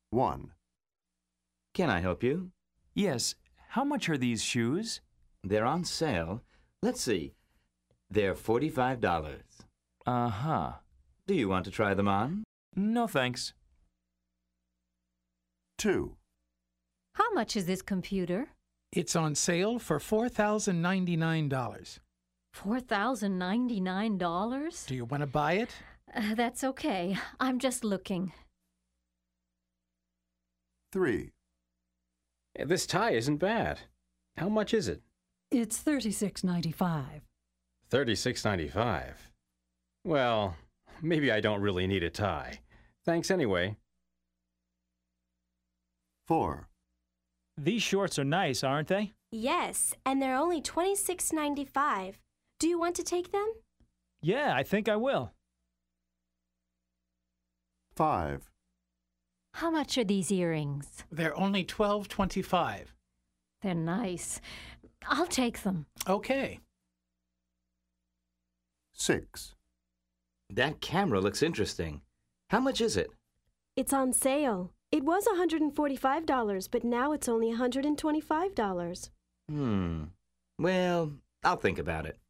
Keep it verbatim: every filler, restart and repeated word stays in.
one. Can I help you? Yes. How much are these shoes? They're on sale. Let's see. They're forty-five dollars. Uh-huh. Do you want to try them on? No, thanks. two. How much is this computer? It's on sale for four thousand ninety-nine dollars. four thousand ninety-nine dollars? Do you want to buy it? Uh, that's okay. I'm just looking. three. This tie isn't bad. How much is it? It's thirty-six ninety-five. thirty-six ninety-five. Well, maybe I don't really need a tie. Thanks anyway. four. These shorts are nice, aren't they? Yes, and they're only twenty-six ninety-five. Do you want to take them? Yeah, I think I will. five. How much are these earrings? They're only twelve twenty-five. They're nice. I'll take them. Okay. six. That camera looks interesting. How much is it? It's on sale. It was one hundred forty-five dollars, but now it's only one hundred twenty-five dollars. Hmm. Well, I'll think about it.